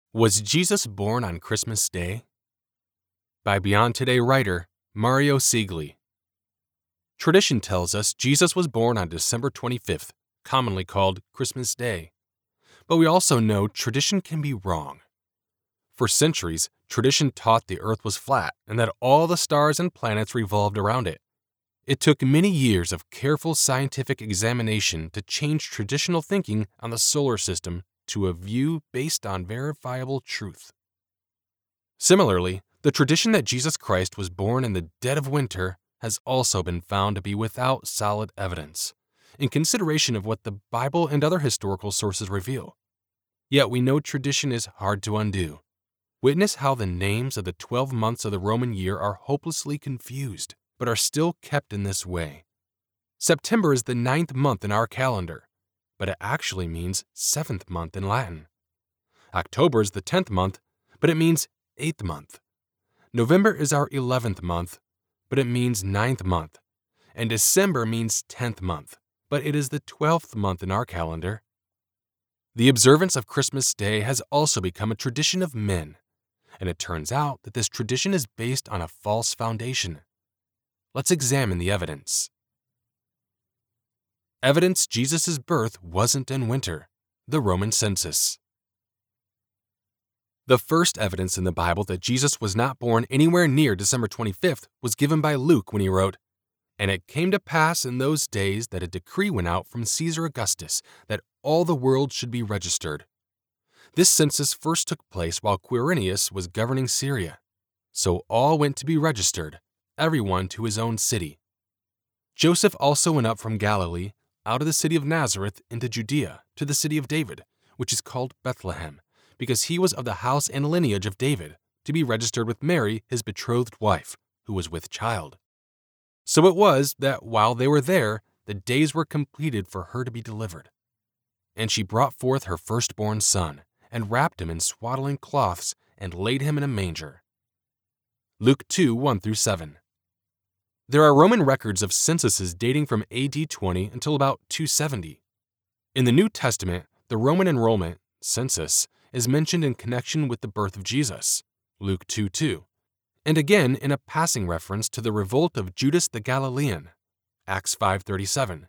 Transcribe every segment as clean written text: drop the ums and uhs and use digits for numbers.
Was Jesus born on Christmas Day? By Beyond Today writer Mario Sigli. Tradition tells us Jesus was born on December 25th, commonly called Christmas Day. But we also know tradition can be wrong. For centuries, tradition taught the earth was flat and that all the stars and planets revolved around it. It took many years of careful scientific examination to change traditional thinking on the solar system to a view based on verifiable truth. Similarly, the tradition that Jesus Christ was born in the dead of winter has also been found to be without solid evidence, in consideration of what the Bible and other historical sources reveal. Yet we know tradition is hard to undo. Witness how the names of the 12 months of the Roman year are hopelessly confused, but are still kept in this way. September is the 9th month in our calendar, but it actually means 7th month in Latin. October is the 10th month, but it means 8th month. November is our 11th month, but it means 9th month. And December means 10th month, but it is the 12th month in our calendar. The observance of Christmas Day has also become a tradition of men, and it turns out that this tradition is based on a false foundation. Let's examine the evidence. Evidence Jesus' birth wasn't in winter. The Roman census. The first evidence in the Bible that Jesus was not born anywhere near December 25th was given by Luke when he wrote, "And it came to pass in those days that a decree went out from Caesar Augustus that all the world should be registered." This census first took place while Quirinius was governing Syria. So all went to be registered, everyone to his own city. Joseph also went up from Galilee, out of the city of Nazareth into Judea, to the city of David, which is called Bethlehem, because he was of the house and lineage of David, to be registered with Mary, his betrothed wife, who was with child. So it was that while they were there, the days were completed for her to be delivered. And she brought forth her firstborn son, and wrapped him in swaddling cloths, and laid him in a manger. Luke 2:1-7. There are Roman records of censuses dating from AD 20 until about 270. In the New Testament, the Roman enrollment, census, is mentioned in connection with the birth of Jesus, Luke 2:2, and again in a passing reference to the revolt of Judas the Galilean, Acts 5:37.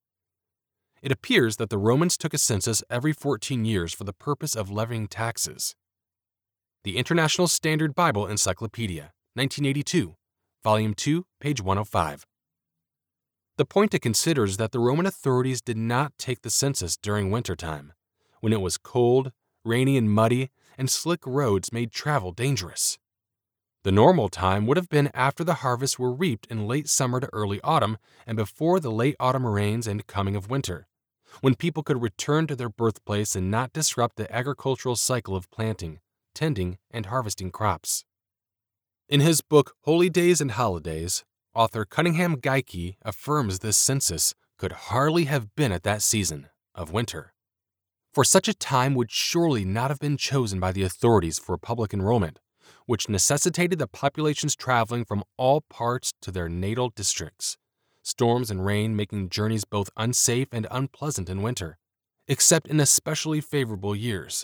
It appears that the Romans took a census every 14 years for the purpose of levying taxes. The International Standard Bible Encyclopedia, 1982, Volume 2, page 105. The point to consider is that the Roman authorities did not take the census during wintertime, when it was cold, rainy and muddy, and slick roads made travel dangerous. The normal time would have been after the harvests were reaped in late summer to early autumn and before the late autumn rains and coming of winter, when people could return to their birthplace and not disrupt the agricultural cycle of planting, tending, and harvesting crops. In his book Holy Days and Holidays, author Cunningham Geikie affirms this census could hardly have been at that season of winter, for such a time would surely not have been chosen by the authorities for public enrollment, which necessitated the populations traveling from all parts to their natal districts, storms and rain making journeys both unsafe and unpleasant in winter, except in especially favorable years.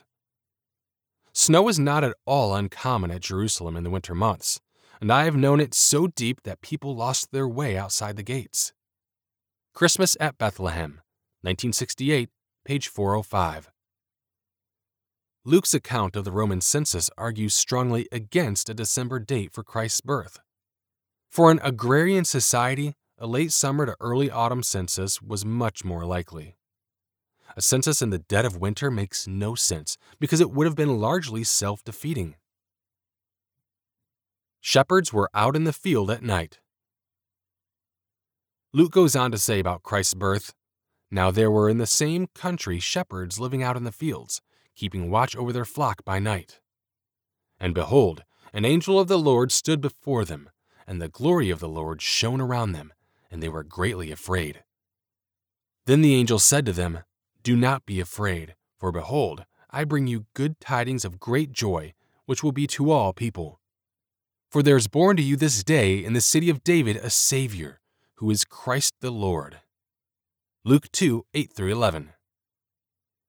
Snow is not at all uncommon at Jerusalem in the winter months, and I have known it so deep that people lost their way outside the gates. Christmas at Bethlehem, 1968, page 405. Luke's account of the Roman census argues strongly against a December date for Christ's birth. For an agrarian society, a late summer to early autumn census was much more likely. A census in the dead of winter makes no sense because it would have been largely self-defeating. Shepherds were out in the field at night. Luke goes on to say about Christ's birth, "Now there were in the same country shepherds living out in the fields, keeping watch over their flock by night. And behold, an angel of the Lord stood before them, and the glory of the Lord shone around them, and they were greatly afraid. Then the angel said to them, 'Do not be afraid, for behold, I bring you good tidings of great joy, which will be to all people. For there is born to you this day in the city of David a Savior, who is Christ the Lord.'" Luke 2:8-11.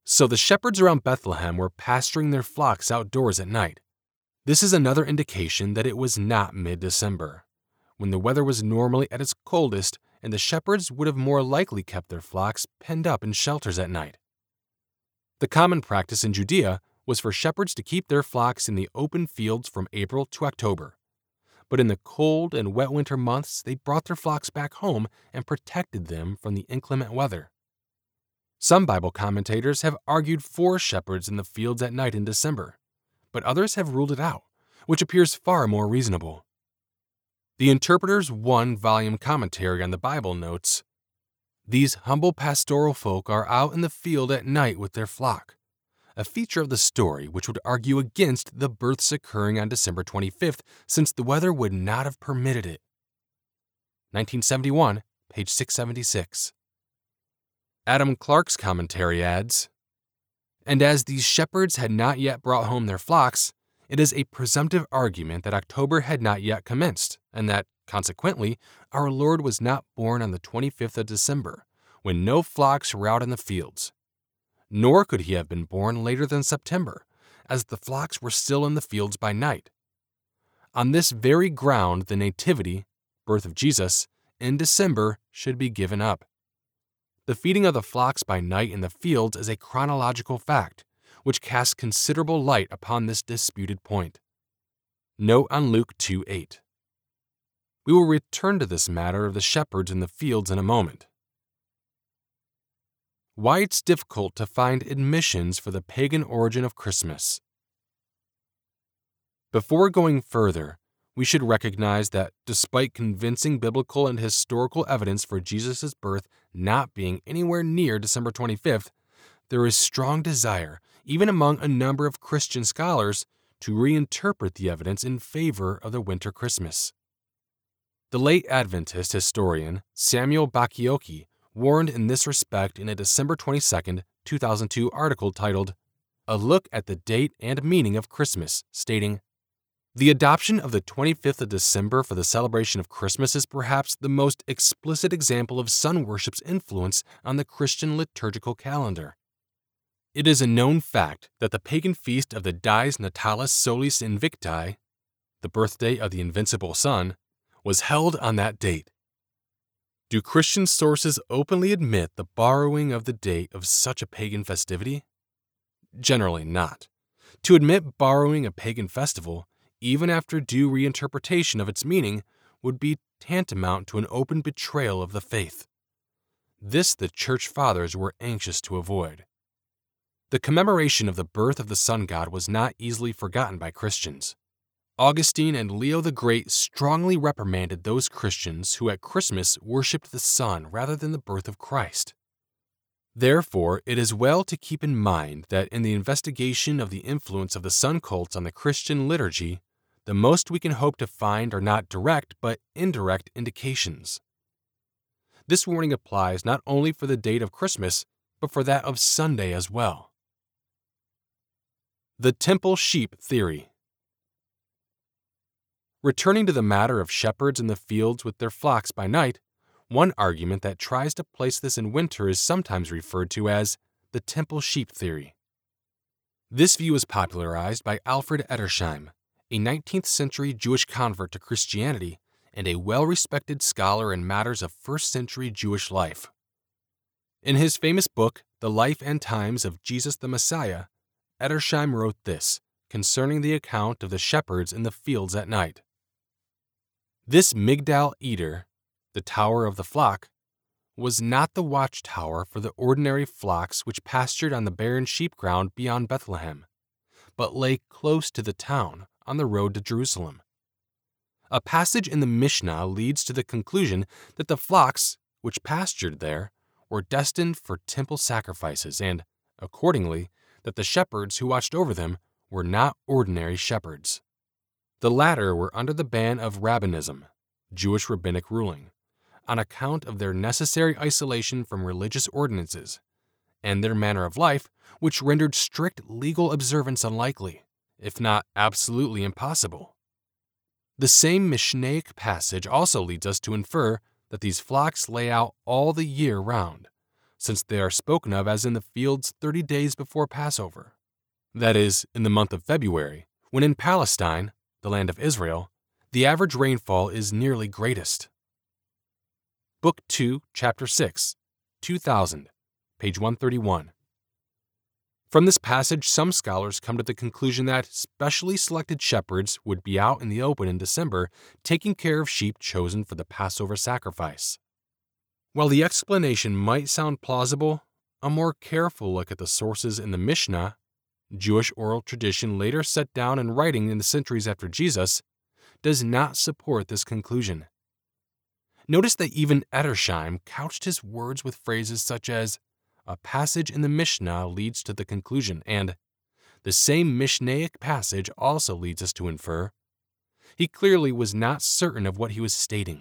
So the shepherds around Bethlehem were pasturing their flocks outdoors at night. This is another indication that it was not mid-December, when the weather was normally at its coldest, and the shepherds would have more likely kept their flocks penned up in shelters at night. The common practice in Judea was for shepherds to keep their flocks in the open fields from April to October. But in the cold and wet winter months, they brought their flocks back home and protected them from the inclement weather. Some Bible commentators have argued for shepherds in the fields at night in December, but others have ruled it out, which appears far more reasonable. The Interpreter's one-volume commentary on the Bible notes, "These humble pastoral folk are out in the field at night with their flock, a feature of the story which would argue against the births occurring on December 25th, since the weather would not have permitted it." 1971, page 676. Adam Clark's commentary adds, "And as these shepherds had not yet brought home their flocks, it is a presumptive argument that October had not yet commenced, and that, consequently, our Lord was not born on the 25th of December, when no flocks were out in the fields. Nor could he have been born later than September, as the flocks were still in the fields by night. On this very ground the nativity, birth of Jesus, in December should be given up. The feeding of the flocks by night in the fields is a chronological fact, which casts considerable light upon this disputed point." Note on Luke 2:8. We will return to this matter of the shepherds in the fields in a moment. Why it's difficult to find admissions for the pagan origin of Christmas. Before going further, we should recognize that despite convincing biblical and historical evidence for Jesus' birth not being anywhere near December 25th, there is strong desire, even among a number of Christian scholars, to reinterpret the evidence in favor of the winter Christmas. The late Adventist historian Samuel Bacchiocchi warned in this respect in a December 22, 2002 article titled, "A Look at the Date and Meaning of Christmas," stating, "The adoption of the 25th of December for the celebration of Christmas is perhaps the most explicit example of sun worship's influence on the Christian liturgical calendar. It is a known fact that the pagan feast of the Dies Natalis Solis Invicti, the birthday of the invincible sun, was held on that date. Do Christian sources openly admit the borrowing of the date of such a pagan festivity? Generally not. To admit borrowing a pagan festival, even after due reinterpretation of its meaning, would be tantamount to an open betrayal of the faith. This the Church Fathers were anxious to avoid. The commemoration of the birth of the sun god was not easily forgotten by Christians. Augustine and Leo the Great strongly reprimanded those Christians who at Christmas worshipped the sun rather than the birth of Christ. Therefore, it is well to keep in mind that in the investigation of the influence of the sun cults on the Christian liturgy, the most we can hope to find are not direct but indirect indications. This warning applies not only for the date of Christmas, but for that of Sunday as well. The temple sheep theory. Returning to the matter of shepherds in the fields with their flocks by night, one argument that tries to place this in winter is sometimes referred to as the temple sheep theory. This view was popularized by Alfred Edersheim, a 19th century Jewish convert to Christianity and a well-respected scholar in matters of first-century Jewish life. In his famous book, The Life and Times of Jesus the Messiah, Edersheim wrote this concerning the account of the shepherds in the fields at night. This Migdal Eder, the tower of the flock, was not the watchtower for the ordinary flocks which pastured on the barren sheep ground beyond Bethlehem, but lay close to the town on the road to Jerusalem. A passage in the Mishnah leads to the conclusion that the flocks which pastured there were destined for temple sacrifices and, accordingly, that the shepherds who watched over them were not ordinary shepherds. The latter were under the ban of rabbinism, Jewish rabbinic ruling, on account of their necessary isolation from religious ordinances, and their manner of life, which rendered strict legal observance unlikely, if not absolutely impossible. The same Mishnaic passage also leads us to infer that these flocks lay out all the year round, since they are spoken of as in the fields 30 days before Passover. That is, in the month of February, when in Palestine, the land of Israel, the average rainfall is nearly greatest. Book 2, Chapter 6, 2000, page 131. From this passage, some scholars come to the conclusion that specially selected shepherds would be out in the open in December taking care of sheep chosen for the Passover sacrifice. While the explanation might sound plausible, a more careful look at the sources in the Mishnah, Jewish oral tradition later set down in writing in the centuries after Jesus, does not support this conclusion. Notice that even Edersheim couched his words with phrases such as, "A passage in the Mishnah leads to the conclusion," and "the same Mishnaic passage also leads us to infer." He clearly was not certain of what he was stating.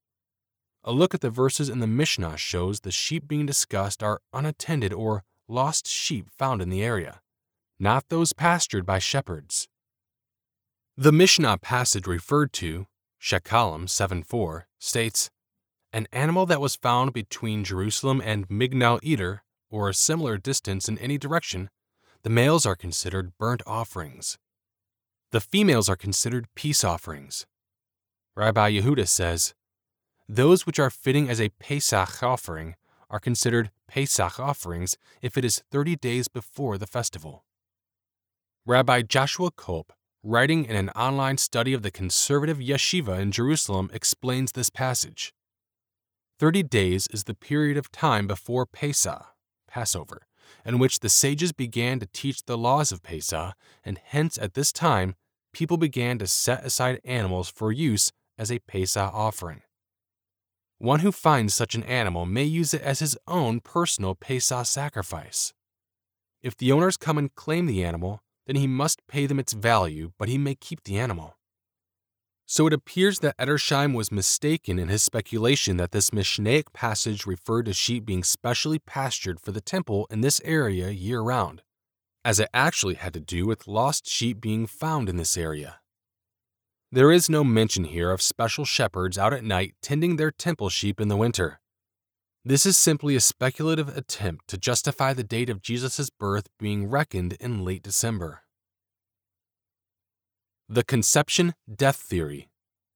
A look at the verses in the Mishnah shows the sheep being discussed are unattended or lost sheep found in the area, not those pastured by shepherds. The Mishnah passage referred to, Shekalim 7:4, states, "An animal that was found between Jerusalem and Migdal Eder, or a similar distance in any direction, the males are considered burnt offerings. The females are considered peace offerings." Rabbi Yehuda says, "Those which are fitting as a Pesach offering are considered Pesach offerings if it is 30 days before the festival." Rabbi Joshua Kolb, writing in an online study of the conservative yeshiva in Jerusalem, explains this passage. 30 days is the period of time before Pesach, Passover, in which the sages began to teach the laws of Pesach, and hence at this time, people began to set aside animals for use as a Pesach offering. One who finds such an animal may use it as his own personal Pesach sacrifice. If the owners come and claim the animal, then he must pay them its value, but he may keep the animal. So it appears that Edersheim was mistaken in his speculation that this Mishnaic passage referred to sheep being specially pastured for the temple in this area year-round, as it actually had to do with lost sheep being found in this area. There is no mention here of special shepherds out at night tending their temple sheep in the winter. This is simply a speculative attempt to justify the date of Jesus' birth being reckoned in late December. The conception-death theory.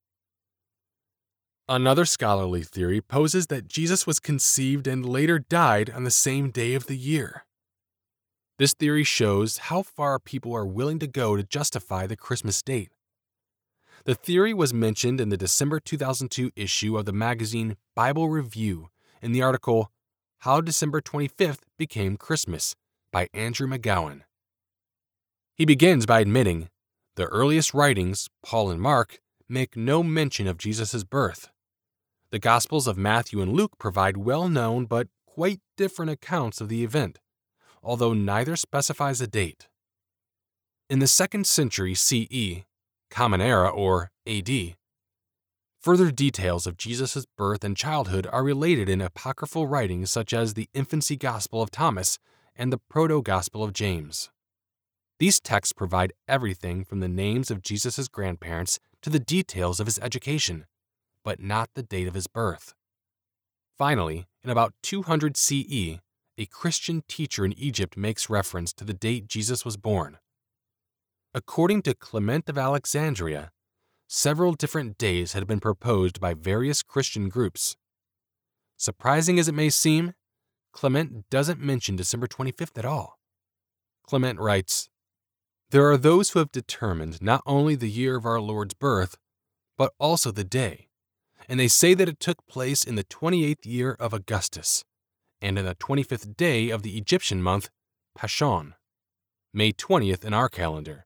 Another scholarly theory poses that Jesus was conceived and later died on the same day of the year. This theory shows how far people are willing to go to justify the Christmas date. The theory was mentioned in the December 2002 issue of the magazine Bible Review in the article How December 25th Became Christmas by Andrew McGowan. He begins by admitting, the earliest writings, Paul and Mark, make no mention of Jesus' birth. The Gospels of Matthew and Luke provide well-known but quite different accounts of the event, although neither specifies a date. In the 2nd century CE, Common Era or AD, further details of Jesus' birth and childhood are related in apocryphal writings such as the Infancy Gospel of Thomas and the Proto-Gospel of James. These texts provide everything from the names of Jesus' grandparents to the details of his education, but not the date of his birth. Finally, in about 200 CE, a Christian teacher in Egypt makes reference to the date Jesus was born. According to Clement of Alexandria, several different days had been proposed by various Christian groups. Surprising as it may seem, Clement doesn't mention December 25th at all. Clement writes, "There are those who have determined not only the year of our Lord's birth, but also the day, and they say that it took place in the 28th year of Augustus, and in the 25th day of the Egyptian month, Pashon, May 20th in our calendar.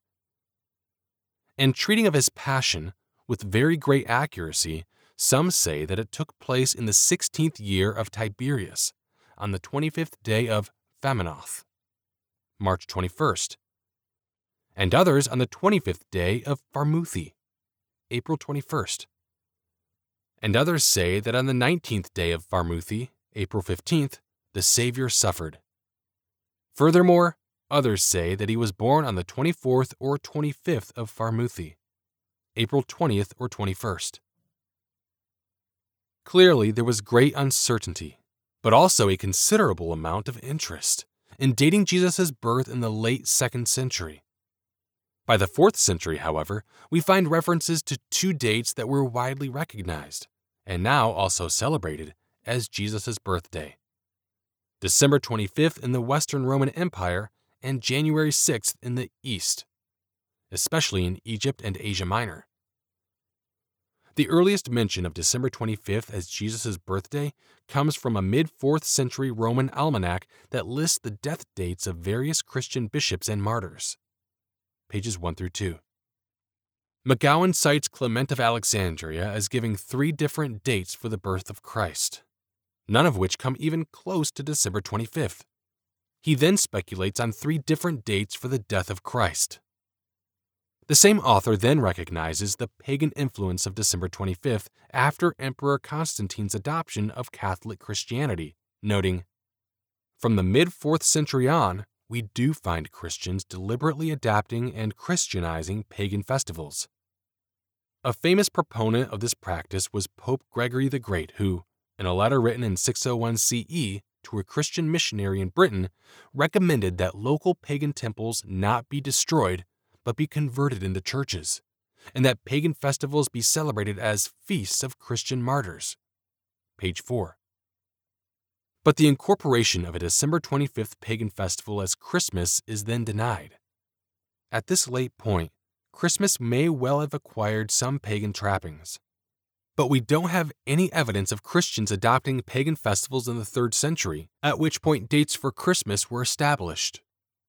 And treating of his passion with very great accuracy, some say that it took place in the 16th year of Tiberius, on the 25th day of Faminoth, March 21st, and others on the 25th day of Pharmuthi, April 21st. And others say that on the 19th day of Pharmuthi, April 15th, the Savior suffered. Furthermore, others say that he was born on the 24th or 25th of Pharmuthi, April 20th or 21st. Clearly, there was great uncertainty, but also a considerable amount of interest in dating Jesus' birth in the late 2nd century. By the 4th century, however, we find references to two dates that were widely recognized, and now also celebrated, as Jesus' birthday: December 25th in the Western Roman Empire and January 6th in the East, especially in Egypt and Asia Minor. The earliest mention of December 25th as Jesus' birthday comes from a mid-4th century Roman almanac that lists the death dates of various Christian bishops and martyrs. Pages 1 through 2. McGowan cites Clement of Alexandria as giving 3 different dates for the birth of Christ, none of which come even close to December 25th. He then speculates on 3 different dates for the death of Christ. The same author then recognizes the pagan influence of December 25th after Emperor Constantine's adoption of Catholic Christianity, noting, "From the mid-4th century on, we do find Christians deliberately adapting and Christianizing pagan festivals." A famous proponent of this practice was Pope Gregory the Great, who, in a letter written in 601 CE to a Christian missionary in Britain, recommended that local pagan temples not be destroyed but be converted into churches, and that pagan festivals be celebrated as feasts of Christian martyrs. Page 4. But the incorporation of a December 25th pagan festival as Christmas is then denied. At this late point, Christmas may well have acquired some pagan trappings, but we don't have any evidence of Christians adopting pagan festivals in the 3rd century, at which point dates for Christmas were established.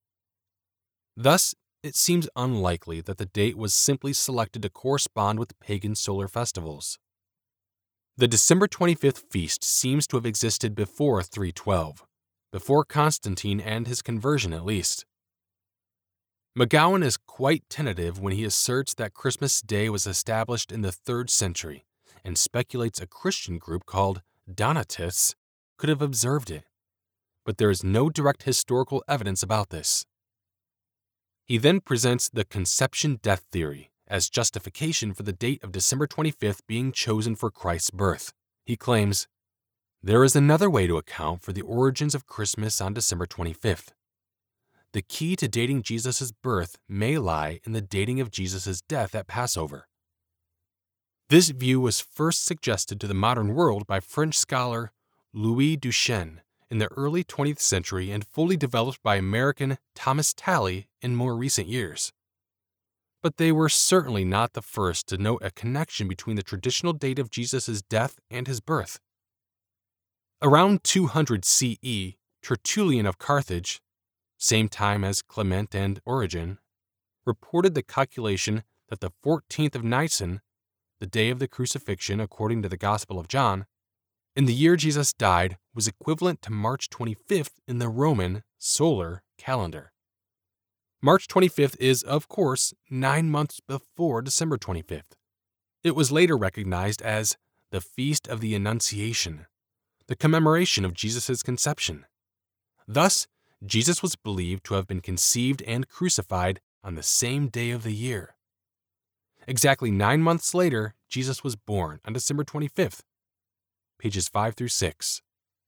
Thus, it seems unlikely that the date was simply selected to correspond with pagan solar festivals. The December 25th feast seems to have existed before 312, before Constantine and his conversion at least. McGowan is quite tentative when he asserts that Christmas Day was established in the 3rd century and speculates a Christian group called Donatists could have observed it, but there is no direct historical evidence about this. He then presents the conception death theory as justification for the date of December 25th being chosen for Christ's birth. He claims, "There is another way to account for the origins of Christmas on December 25th. The key to dating Jesus' birth may lie in the dating of Jesus' death at Passover." This view was first suggested to the modern world by French scholar Louis Duchesne in the early 20th century and fully developed by American Thomas Talley in more recent years. But they were certainly not the first to note a connection between the traditional date of Jesus' death and his birth. Around 200 CE, Tertullian of Carthage, same time as Clement and Origen, reported the calculation that the 14th of Nisan, the day of the crucifixion according to the Gospel of John, in the year Jesus died was equivalent to March 25th in the Roman solar calendar. March 25th is, of course, 9 months before December 25th. It was later recognized as the Feast of the Annunciation, the commemoration of Jesus' conception. Thus, Jesus was believed to have been conceived and crucified on the same day of the year. Exactly 9 months later, Jesus was born on December 25th. Pages 5 through 6.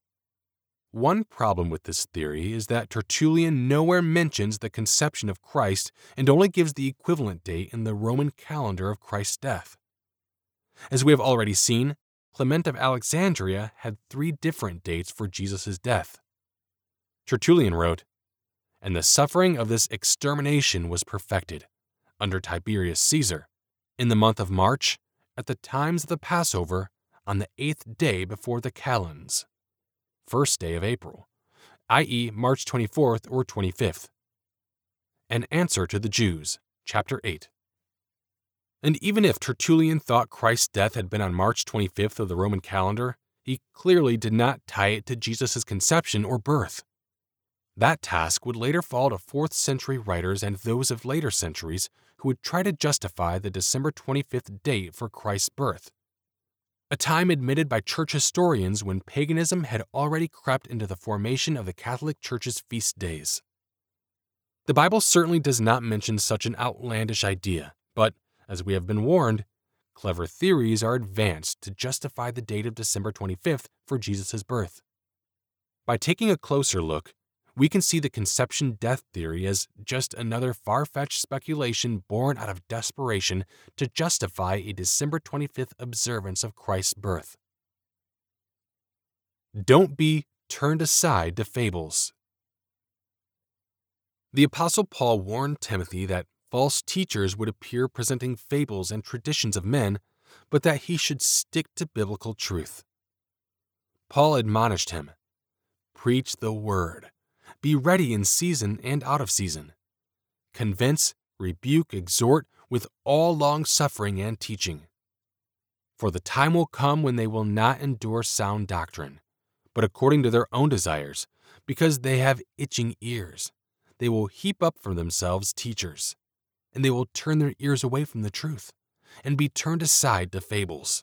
One problem with this theory is that Tertullian nowhere mentions the conception of Christ and only gives the equivalent date in the Roman calendar of Christ's death. As we have already seen, Clement of Alexandria had 3 different dates for Jesus' death. Tertullian wrote, "And the suffering of this extermination was perfected, under Tiberius Caesar, in the month of March, at the times of the Passover, on the 8th day before the calends, 1st day of April, i.e. March 24th or 25th. An answer to the Jews, chapter 8. And even if Tertullian thought Christ's death had been on March 25th of the Roman calendar, he clearly did not tie it to Jesus' conception or birth. That task would later fall to 4th century writers and those of later centuries who would try to justify the December 25th date for Christ's birth, a time admitted by church historians when paganism had already crept into the formation of the Catholic Church's feast days. The Bible certainly does not mention such an outlandish idea, but, as we have been warned, clever theories are advanced to justify the date of December 25th for Jesus' birth. By taking a closer look, we can see the conception death theory as just another far-fetched speculation born out of desperation to justify a December 25th observance of Christ's birth. Don't be turned aside to fables. The Apostle Paul warned Timothy that false teachers would appear presenting fables and traditions of men, but that he should stick to biblical truth. Paul admonished him, "Preach the word. Be ready in season and out of season. Convince, rebuke, exhort with all long-suffering and teaching. For the time will come when they will not endure sound doctrine, but according to their own desires, because they have itching ears, they will heap up for themselves teachers, and they will turn their ears away from the truth, and be turned aside to fables."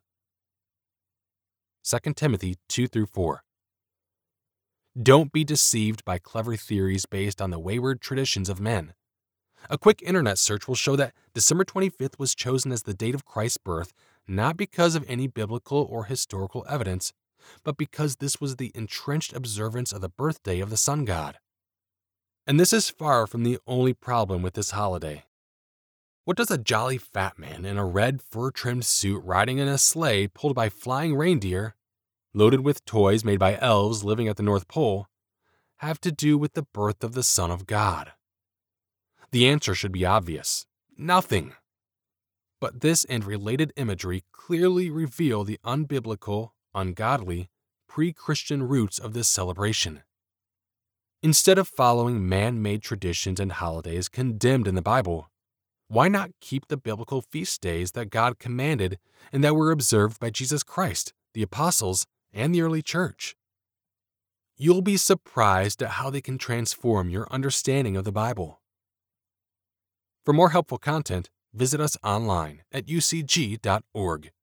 2 Timothy 2-4. Don't be deceived by clever theories based on the wayward traditions of men. A quick internet search will show that December 25th was chosen as the date of Christ's birth not because of any biblical or historical evidence, but because this was the entrenched observance of the birthday of the sun god. And this is far from the only problem with this holiday. What does a jolly fat man in a red fur-trimmed suit riding in a sleigh pulled by flying reindeer, loaded with toys made by elves living at the North Pole, have to do with the birth of the Son of God? The answer should be obvious: nothing. But this and related imagery clearly reveal the unbiblical, ungodly, pre-Christian roots of this celebration. Instead of following man-made traditions and holidays condemned in the Bible, why not keep the biblical feast days that God commanded and that were observed by Jesus Christ, the apostles, and the early church? You'll be surprised at how they can transform your understanding of the Bible. For more helpful content, visit us online at ucg.org.